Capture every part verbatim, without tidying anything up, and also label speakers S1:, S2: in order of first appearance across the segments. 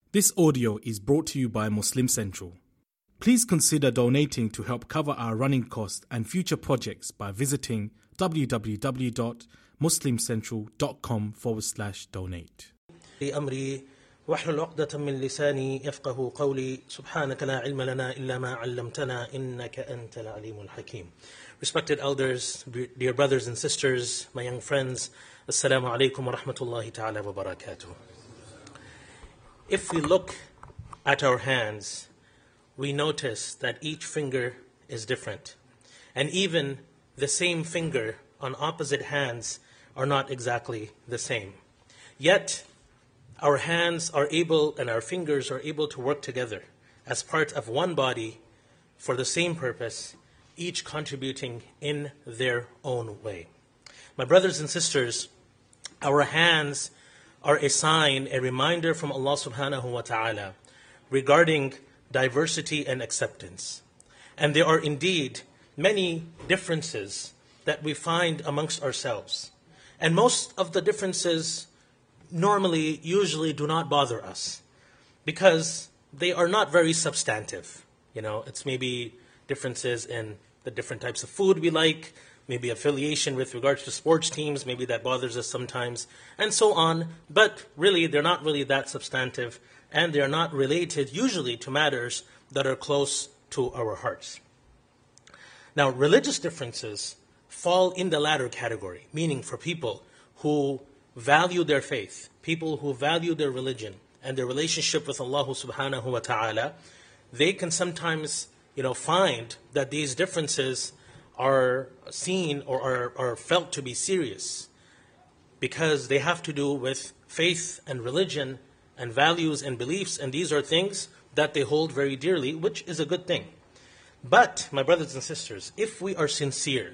S1: This audio is brought to you by Muslim Central. Please consider donating to help cover our running costs and future projects by visiting www.muslimcentral.com forward slash donate.
S2: أمري واحلل عقدة من لساني يفقه قولي سبحانك لا علم لنا إلا ما علمتنا إنك أنت العليم الحكيم. Respected elders, dear brothers and sisters, my young friends, Assalamu alaikum wa rahmatullahi ta'ala wa barakatuh. If we look at our hands, we notice that each finger is different. And even the same finger on opposite hands are not exactly the same. Yet, our hands are able and our fingers are able to work together as part of one body for the same purpose, each contributing in their own way. My brothers and sisters, our hands are a sign, a reminder from Allah subhanahu wa ta'ala regarding diversity and acceptance. And there are indeed many differences that we find amongst ourselves. And most of the differences normally, usually do not bother us because they are not very substantive. You know, it's maybe differences in the different types of food we like, maybe affiliation with regards to sports teams, maybe that bothers us sometimes, and so on. But really, they're not really that substantive, and they're not related usually to matters that are close to our hearts. Now, religious differences fall in the latter category, meaning for people who value their faith, people who value their religion and their relationship with Allah subhanahu wa ta'ala, they can sometimes, you know, find that these differences are seen or are, are felt to be serious because they have to do with faith and religion and values and beliefs, and these are things that they hold very dearly, which is a good thing. But, my brothers and sisters, if we are sincere,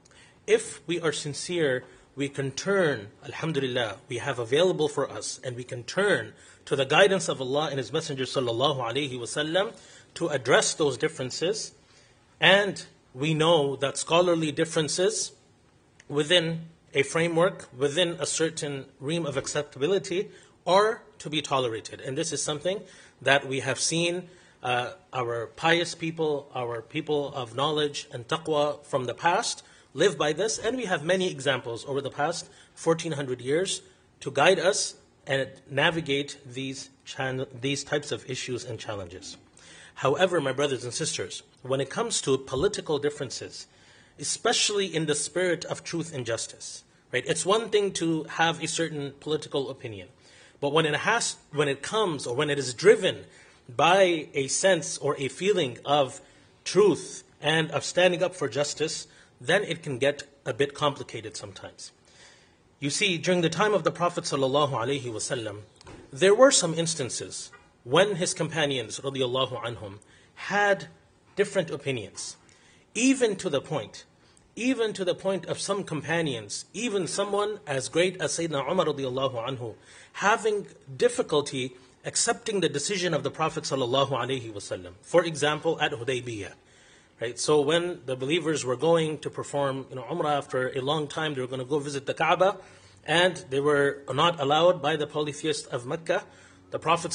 S2: if we are sincere, we can turn, alhamdulillah, we have available for us, and we can turn to the guidance of Allah and His Messenger sallallahu alaihi wasallam to address those differences. And we know that scholarly differences within a framework, within a certain realm of acceptability, are to be tolerated. And this is something that we have seen uh, our pious people, our people of knowledge and taqwa from the past live by this. And we have many examples over the past fourteen hundred years to guide us and navigate these, chan- these types of issues and challenges. However, my brothers and sisters, when it comes to political differences, especially in the spirit of truth and justice, right? It's one thing to have a certain political opinion, but when it has, when it comes or when it is driven by a sense or a feeling of truth and of standing up for justice, then it can get a bit complicated sometimes. You see, during the time of the Prophet sallallahu alaihi wasallam, there were some instances when his companions, radiallahu anhum, had different opinions, even to the point, even to the point of some companions, even someone as great as Sayyidina Umar radiallahu anhu, having difficulty accepting the decision of the Prophet sallallahu alaihi wasallam. For example, at Hudaybiyah, right? So when the believers were going to perform, you know, Umrah after a long time, they were going to go visit the Kaaba, and they were not allowed by the polytheists of Mecca. The Prophet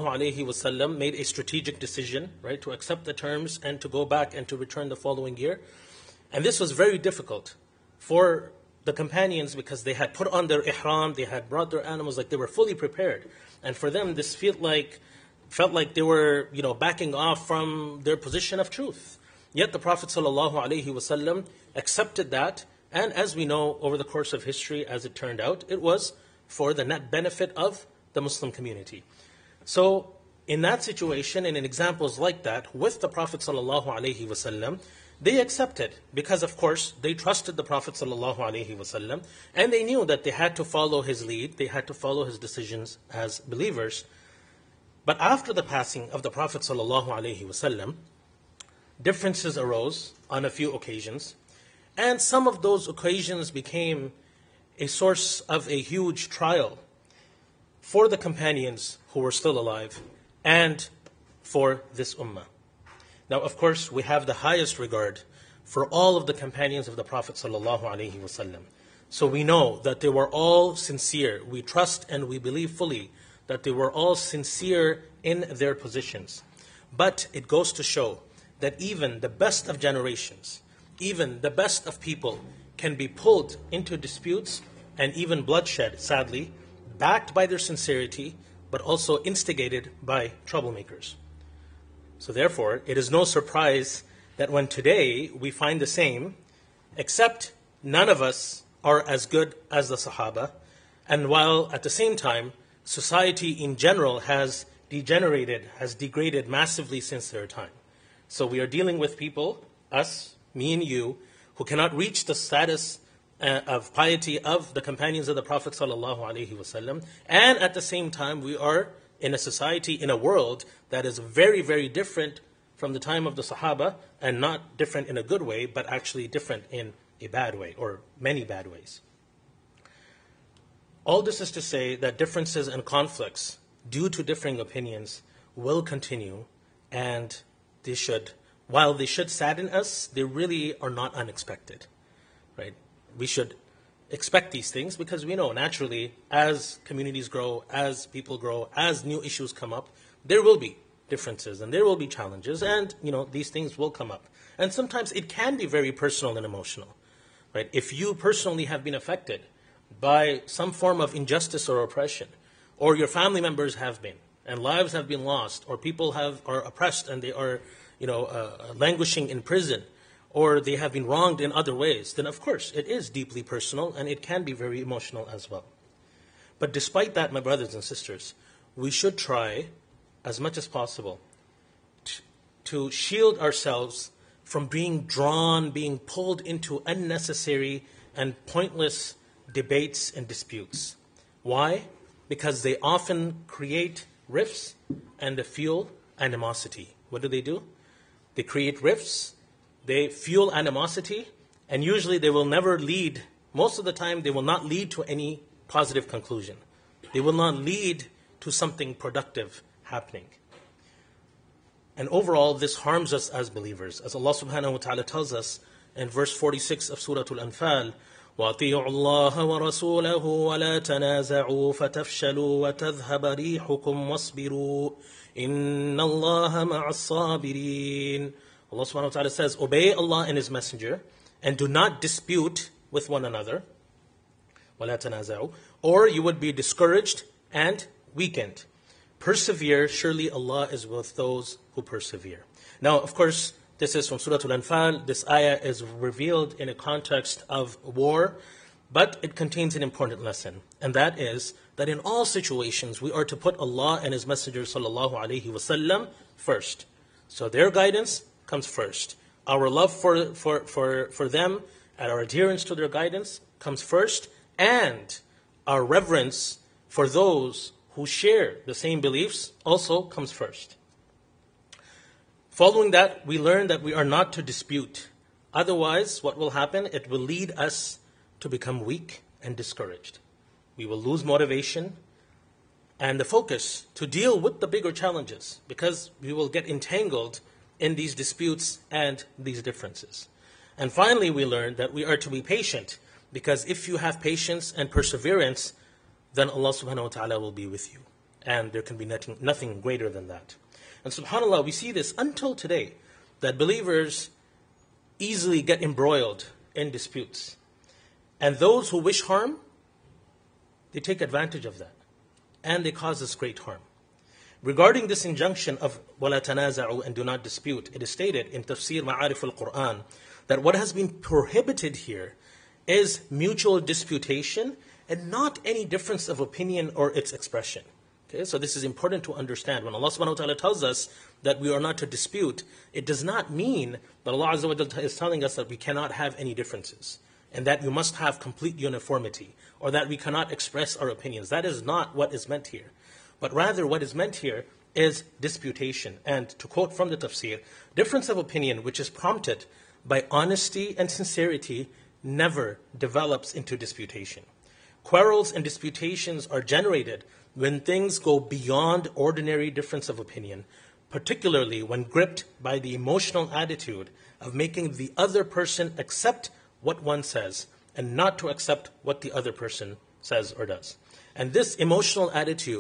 S2: ﷺ made a strategic decision, right, to accept the terms and to go back and to return the following year. And this was very difficult for the companions because they had put on their ihram, they had brought their animals, like they were fully prepared. And for them, this felt like felt like they were, you know, backing off from their position of truth. Yet the Prophet ﷺ accepted that, and as we know over the course of history, as it turned out, it was for the net benefit of the Muslim community. So, in that situation and in examples like that, with the Prophet ﷺ, they accepted because, of course, they trusted the Prophet ﷺ, and they knew that they had to follow his lead, they had to follow his decisions as believers. But after the passing of the Prophet ﷺ, differences arose on a few occasions, and some of those occasions became a source of a huge trial for the companions who were still alive and for this ummah. Now, of course, we have the highest regard for all of the companions of the Prophet sallallahu alaihi wasallam. So we know that they were all sincere. We trust and we believe fully that they were all sincere in their positions. But it goes to show that even the best of generations, even the best of people can be pulled into disputes and even bloodshed, sadly, backed by their sincerity, but also instigated by troublemakers. So therefore, it is no surprise that when today we find the same, except none of us are as good as the Sahaba, and while at the same time, society in general has degenerated, has degraded massively since their time. So we are dealing with people, us, me and you, who cannot reach the status uh, of piety of the companions of the Prophet sallallahu alaihi wasallam, and at the same time we are in a society, in a world that is very, very different from the time of the Sahaba, and not different in a good way, but actually different in a bad way, or many bad ways. All this is to say that differences and conflicts due to differing opinions will continue, and they should, while they should sadden us, they really are not unexpected, right? We should expect these things because we know naturally as communities grow, as people grow, as new issues come up, there will be differences and there will be challenges, and you know these things will come up. And sometimes it can be very personal and emotional, right? If you personally have been affected by some form of injustice or oppression, or your family members have been, and lives have been lost, or people have are oppressed and they are, you know, uh, languishing in prison, or they have been wronged in other ways, then of course it is deeply personal and it can be very emotional as well. But despite that, my brothers and sisters, we should try as much as possible to, to shield ourselves from being drawn, being pulled into unnecessary and pointless debates and disputes. Why? Because they often create rifts and they fuel animosity. What do they do? They create rifts, they fuel animosity, and usually they will never lead, most of the time they will not lead to any positive conclusion. They will not lead to something productive happening. And overall, this harms us as believers. As Allah subhanahu wa ta'ala tells us in verse forty-six of Surah Al-Anfal, وَأَطِيعُوا اللَّهَ وَرَسُولَهُ وَلَا تَنَازَعُوا فَتَفْشَلُوا وَتَذْهَبَ رِيحُكُمْ وَاصْبِرُوا إِنَّ اللَّهَ مَعَ الصَّابِرِينَ. Allah subhanahu wa ta'ala says, obey Allah and His Messenger and do not dispute with one another. وَلَا تَنَازَعُوا. Or you would be discouraged and weakened. Persevere, surely Allah is with those who persevere. Now, of course, this is from Surah Al-Anfal. This ayah is revealed in a context of war, but it contains an important lesson. And that is that in all situations, we are to put Allah and His Messenger sallallahu alaihi wasallam first. So their guidance comes first. Our love for, for, for, for them and our adherence to their guidance comes first. And our reverence for those who share the same beliefs also comes first. Following that, we learn that we are not to dispute. Otherwise, what will happen? It will lead us to become weak and discouraged. We will lose motivation and the focus to deal with the bigger challenges because we will get entangled in these disputes and these differences. And finally, we learn that we are to be patient because if you have patience and perseverance, then Allah subhanahu wa ta'ala will be with you. And there can be nothing, nothing greater than that. And subhanAllah, we see this until today, that believers easily get embroiled in disputes. And those who wish harm, they take advantage of that. And they cause us great harm. Regarding this injunction of وَلَا تَنَازَعُوا and do not dispute, it is stated in Tafsir Ma'arif al-Quran that what has been prohibited here is mutual disputation and not any difference of opinion or its expression. Okay, so this is important to understand. When Allah subhanahu wa ta'ala tells us that we are not to dispute, it does not mean that Allah Azza wa Jalla is telling us that we cannot have any differences and that we must have complete uniformity or that we cannot express our opinions. That is not what is meant here. But rather what is meant here is disputation. And to quote from the tafsir, difference of opinion which is prompted by honesty and sincerity never develops into disputation. Quarrels and disputations are generated when things go beyond ordinary difference of opinion, particularly when gripped by the emotional attitude of making the other person accept what one says and not to accept what the other person says or does. And this emotional attitude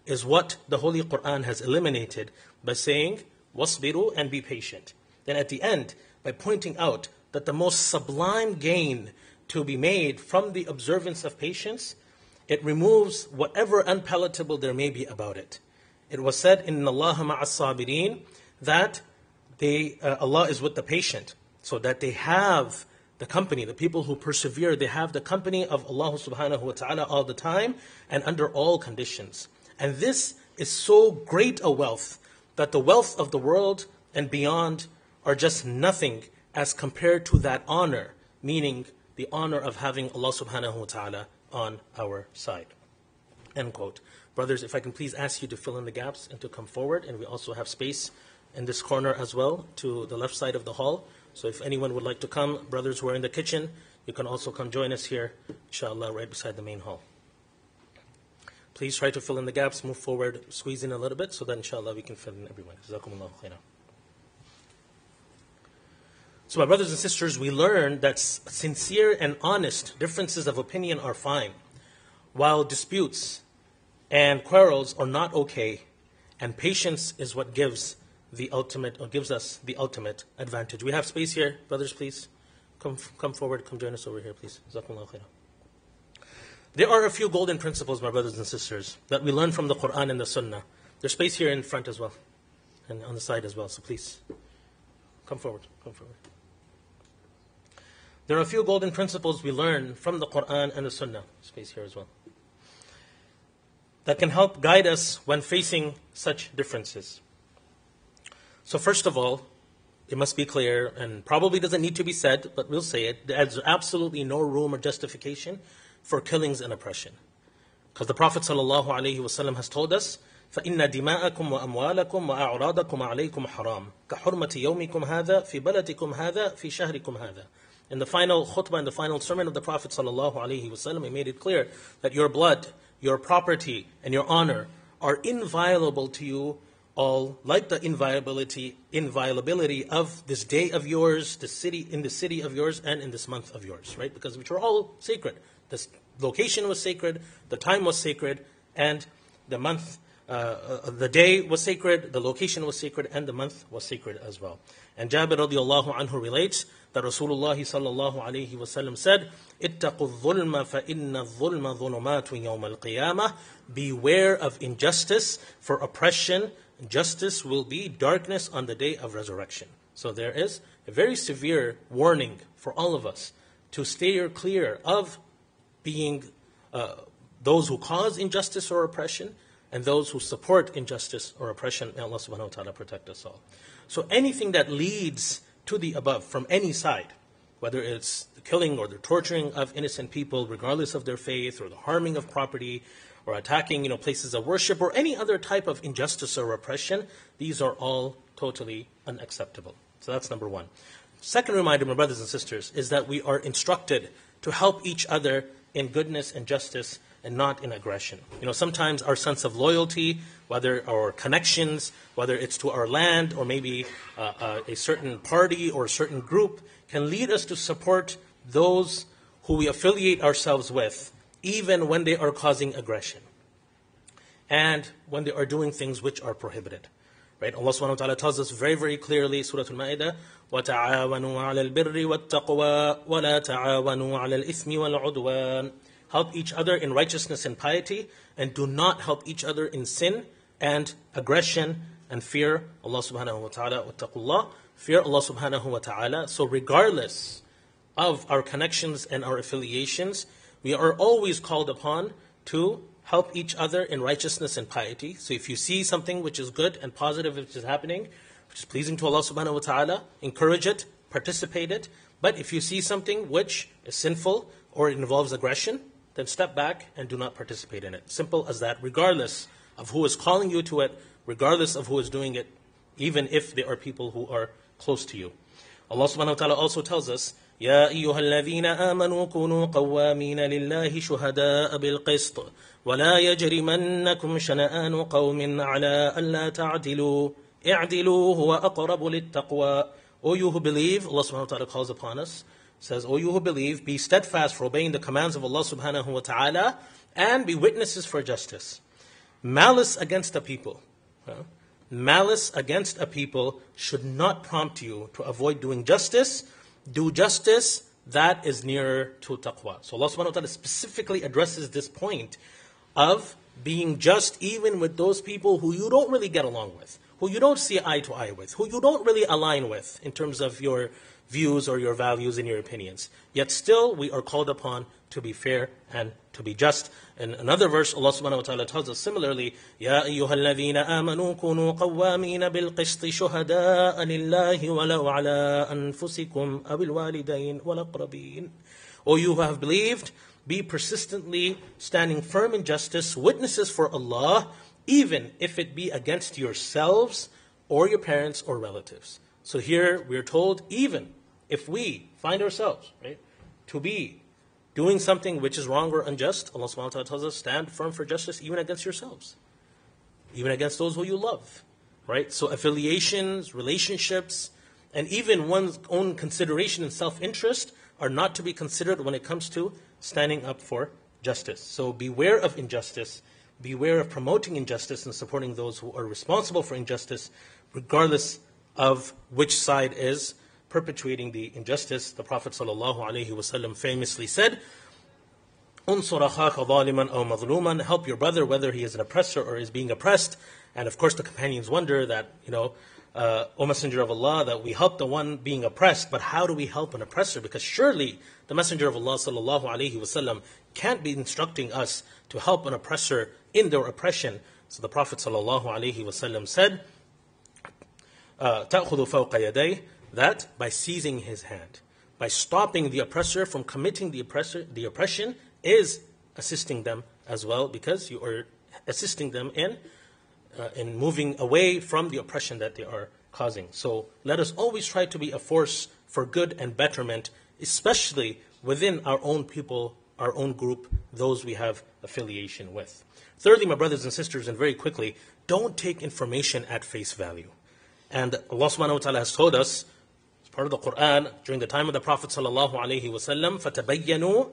S2: is what the Holy Quran has eliminated by saying, wasbiru, and be patient. Then at the end, by pointing out that the most sublime gain to be made from the observance of patience, it removes whatever unpalatable there may be about it. It was said in Allah ma'as sabirin that they, uh, Allah is with the patient, so that they have the company, the people who persevere, they have the company of Allah subhanahu wa ta'ala all the time and under all conditions. And this is so great a wealth that the wealth of the world and beyond are just nothing as compared to that honor, meaning the honor of having Allah subhanahu wa ta'ala on our side. End quote. Brothers, if I can please ask you to fill in the gaps and to come forward, and we also have space in this corner as well to the left side of the hall. So if anyone would like to come, brothers who are in the kitchen, you can also come join us here, inshallah, right beside the main hall. Please try to fill in the gaps, move forward, squeeze in a little bit, so that inshallah we can fill in everyone. Jazakumullahu khairan. So my brothers and sisters, we learn that sincere and honest differences of opinion are fine, while disputes and quarrels are not okay, and patience is what gives the ultimate, or gives us the ultimate advantage. We have space here, brothers, please. Come come forward, come join us over here, please. Jazakumullahu khairan. There are a few golden principles, my brothers and sisters, that we learn from the Quran and the Sunnah. There's space here in front as well, and on the side as well, so please, come forward, come forward. There are a few golden principles we learn from the Quran and the Sunnah, space here as well, that can help guide us when facing such differences. So first of all, it must be clear, and probably doesn't need to be said, but we'll say it, there's absolutely no room or justification for killings and oppression. Because the Prophet ﷺ has told us, فَإِنَّ دِمَاءَكُمْ وَأَمْوَالَكُمْ وَأَعْرَاضَكُمْ عَلَيْكُمْ حَرَامٌ كَحُرْمَةِ يَوْمِكُمْ هَذَا فِي بَلَدِكُمْ هَذَا فِي شَهْرِكُمْ هَذَا. In the final khutbah, in the final sermon of the Prophet ﷺ, he made it clear that your blood, your property, and your honor are inviolable to you all, like the inviolability, inviolability of this day of yours, the city, in the city of yours, and in this month of yours, right? Because which are all sacred. The location was sacred, the time was sacred, and the month, uh, uh, the day was sacred, the location was sacred, and the month was sacred as well. And Jabir radiallahu anhu relates that Rasulullah sallallahu alayhi wa sallam said, اتَّقُوا الظُّلْمَ فَإِنَّ الظُّلْمَ ظُلُمَاتٌ يَوْمَ الْقِيَامَةِ. Beware of injustice, for oppression, justice will be darkness on the day of resurrection. So there is a very severe warning for all of us to steer clear of being uh, those who cause injustice or oppression and those who support injustice or oppression. May Allah subhanahu wa ta'ala protect us all. So anything that leads to the above from any side, whether it's the killing or the torturing of innocent people regardless of their faith, or the harming of property, or attacking, you know, places of worship, or any other type of injustice or oppression, these are all totally unacceptable. So that's number one. Second reminder, my brothers and sisters, is that we are instructed to help each other in goodness and justice and not in aggression. You know, sometimes our sense of loyalty, whether our connections, whether it's to our land or maybe uh, uh, a certain party or a certain group, can lead us to support those who we affiliate ourselves with, even when they are causing aggression and when they are doing things which are prohibited. Right? Allah subhanahu wa ta'ala tells us very, very clearly, Surah Al-Ma'idah, وَتَعَاوَنُوا عَلَى الْبِرِّ وَالتَّقْوَى وَلَا تَعَاوَنُوا عَلَى الْإِثْمِ وَالْعُدْوَانِ. Help each other in righteousness and piety, and do not help each other in sin and aggression and fear Allah subhanahu wa ta'ala. وَاتَّقُوا. Fear Allah subhanahu wa ta'ala. So regardless of our connections and our affiliations, we are always called upon to help each other in righteousness and piety. So if you see something which is good and positive which is happening, which is pleasing to Allah subhanahu wa ta'ala, encourage it, participate it. But if you see something which is sinful or it involves aggression, then step back and do not participate in it. Simple as that, regardless of who is calling you to it, regardless of who is doing it, even if they are people who are close to you. Allah subhanahu wa ta'ala also tells us, يا أيها الذين آمنوا كونوا قوامين لله شهداء بالقسط ولا يجرمنكم شنآن قوم على ألا تعدلوا اعدلوا هو أقرب للتقوى. O you who believe, Allah subhanahu wa ta'ala calls upon us, says, O you who believe, be steadfast for obeying the commands of Allah subhanahu wa ta'ala and be witnesses for justice. Malice against a people. Uh, malice against a people should not prompt you to avoid doing justice. Do justice, that is nearer to taqwa. So Allah subhanahu wa ta'ala specifically addresses this point of being just even with those people who you don't really get along with, who you don't see eye to eye with, who you don't really align with in terms of your views or your values and your opinions. Yet still, we are called upon to be fair and to be just. In another verse, Allah subhanahu wa ta'ala tells us similarly, يَا أَيُّهَا الَّذِينَ آمَنُوا كُونُوا قَوَّامِينَ بِالْقِسْطِ شُهَدَاءَ لِلَّهِ وَلَوْ عَلَىٰ أَنفُسِكُمْ أَوِ الْوَالِدَيْنِ وَالْأَقْرَبِينَ. O you who have believed, be persistently standing firm in justice, witnesses for Allah, even if it be against yourselves or your parents or relatives. So here we are told, even if we find ourselves, right, to be doing something which is wrong or unjust, Allah subhanahu wa ta'ala tells us, stand firm for justice even against yourselves, even against those who you love, right? So affiliations, relationships, and even one's own consideration and self-interest are not to be considered when it comes to standing up for justice. So beware of injustice, beware of promoting injustice and supporting those who are responsible for injustice, regardless of which side is perpetuating the injustice. The Prophet ﷺ famously said, "Unsur akhaka zaliman aw mazluman," help your brother whether he is an oppressor or is being oppressed. And of course the companions wonder that, you know, uh, O Messenger of Allah, that we help the one being oppressed, but how do we help an oppressor? Because surely the Messenger of Allah ﷺ can't be instructing us to help an oppressor in their oppression. So the Prophet ﷺ said, uh, تَأْخُذُ فَوْقَ يَدَيْهِ, that by seizing his hand, by stopping the oppressor from committing the oppressor, the oppression, is assisting them as well, because you are assisting them in uh, in moving away from the oppression that they are causing. So let us always try to be a force for good and betterment, especially within our own people, our own group, those we have affiliation with. Thirdly, my brothers and sisters, and very quickly, don't take information at face value. And Allah subhanahu wa ta'ala has told us, as part of the Quran, during the time of the Prophet sallallahu alaihi wasallam, فَتَبَيَّنُوا,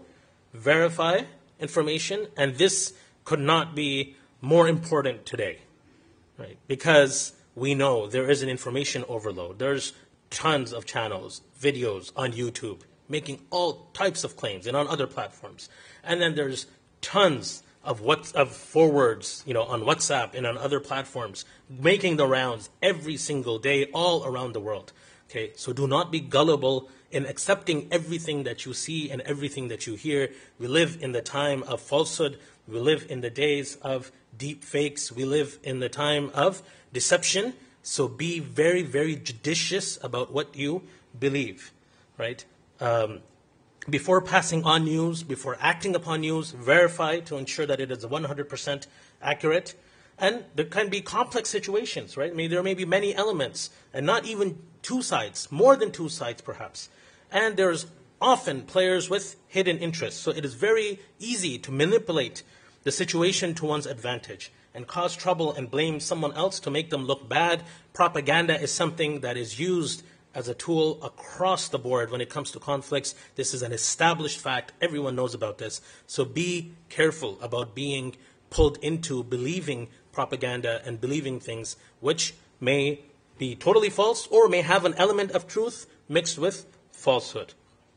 S2: verify information. And this could not be more important today, right? Because we know there is an information overload. There's tons of channels, videos on YouTube, making all types of claims, and on other platforms. And then there's tons of what of forwards, you know, on WhatsApp and on other platforms, making the rounds every single day all around the world. Okay, so do not be gullible in accepting everything that you see and everything that you hear. We live in the time of falsehood. We live in the days of deep fakes. We live in the time of deception. So be very, very judicious about what you believe, right? Um, before passing on news, before acting upon news, verify to ensure that it is one hundred percent accurate. And there can be complex situations, right? I mean, there may be many elements, and not even two sides, more than two sides perhaps. And there's often players with hidden interests. So it is very easy to manipulate the situation to one's advantage and cause trouble and blame someone else to make them look bad. Propaganda is something that is used as a tool across the board when it comes to conflicts. This is an established fact. Everyone knows about this. So be careful about being pulled into believing propaganda and believing things which may be totally false or may have an element of truth mixed with falsehood.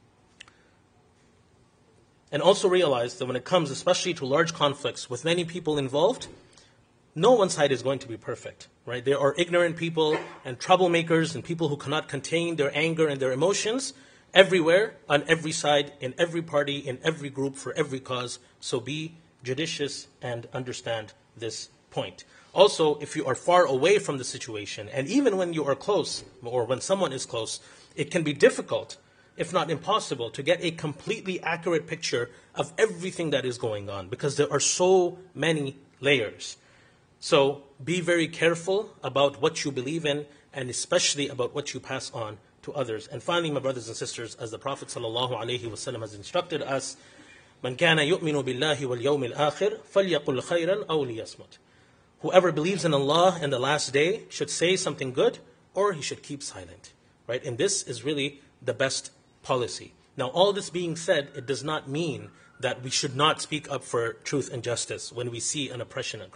S2: And also realize that when it comes especially to large conflicts with many people involved, no one side is going to be perfect, right? There are ignorant people and troublemakers and people who cannot contain their anger and their emotions everywhere, on every side, in every party, in every group, for every cause. So be judicious and understand this point. Also, if you are far away from the situation, and even when you are close, or when someone is close, it can be difficult, if not impossible, to get a completely accurate picture of everything that is going on, because there are so many layers. So be very careful about what you believe in, and especially about what you pass on to others. And finally, my brothers and sisters, as the Prophet ﷺ has instructed us, مَنْ كَانَ يُؤْمِنُ بِاللَّهِ وَالْيَوْمِ الْآخِرِ فَلْيَقُلْ خَيْرًا أَوْ لِيَصْمُتْ. Whoever believes in Allah and the last day should say something good, or he should keep silent. Right? And this is really the best policy. Now, all this being said, it does not mean that we should not speak up for truth and justice when we see an oppression occurring.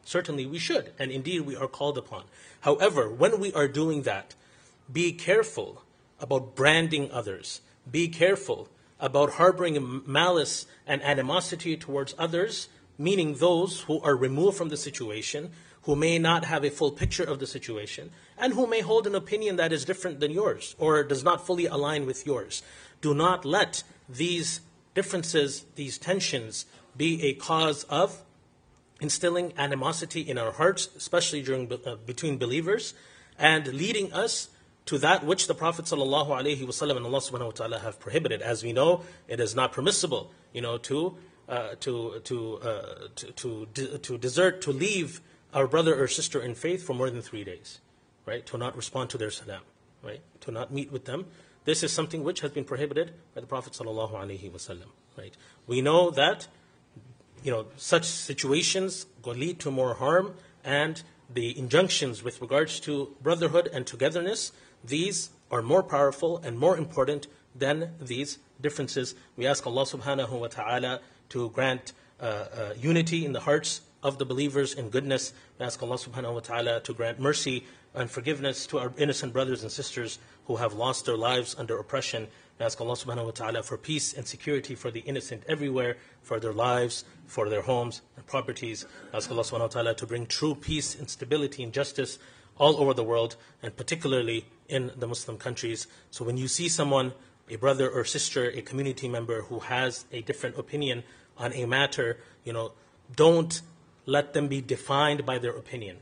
S2: Certainly we should, and indeed we are called upon. However, when we are doing that, be careful about branding others. Be careful about harboring malice and animosity towards others, meaning those who are removed from the situation, who may not have a full picture of the situation, and who may hold an opinion that is different than yours or does not fully align with yours. Do not let these differences, these tensions, be a cause of instilling animosity in our hearts, especially during uh, between believers, and leading us to that which the Prophet sallallahu alaihi wasallam and Allah subhanahu wa ta'ala have prohibited. As we know, it is not permissible, you know, to uh, to to, uh, to to to to desert, to leave our brother or sister in faith for more than three days, right? To not respond to their salam, right? To not meet with them. This is something which has been prohibited by the Prophet sallallahu alaihi wasallam, right? We know that, you know, such situations go lead to more harm, and the injunctions with regards to brotherhood and togetherness, these are more powerful and more important than these differences. We ask Allah subhanahu wa ta'ala to grant uh, uh, unity in the hearts of the believers in goodness. We ask Allah subhanahu wa ta'ala to grant mercy and forgiveness to our innocent brothers and sisters who have lost their lives under oppression. We ask Allah subhanahu wa ta'ala for peace and security for the innocent everywhere, for their lives, for their homes and properties. We ask Allah subhanahu wa ta'ala to bring true peace and stability and justice all over the world, and particularly in the Muslim countries. So when you see someone, a brother or sister, a community member who has a different opinion on a matter, you know, don't let them be defined by their opinion.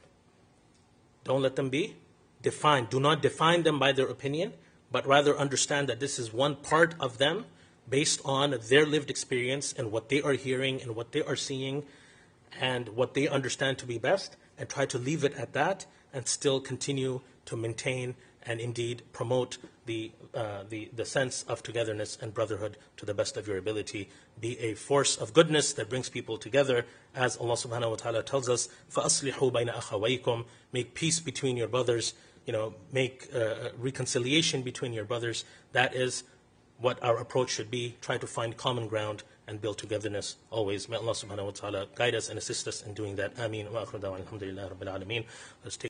S2: Don't let them be defined. Do not define them by their opinion, but rather understand that this is one part of them based on their lived experience and what they are hearing and what they are seeing and what they understand to be best, and try to leave it at that and still continue to maintain and indeed promote the, uh, the, the sense of togetherness and brotherhood to the best of your ability. Be a force of goodness that brings people together, as Allah subhanahu wa ta'ala tells us, فَأَصْلِحُوا بَيْنَ أَخَوَيْكُمْ. Make peace between your brothers, you know, make uh, reconciliation between your brothers. That is what our approach should be. Try to find common ground and build togetherness always. May Allah subhanahu wa ta'ala guide us and assist us in doing that. Ameen. Wa akhiru da'wana alhamdulillahi rabbil alameen. Let's take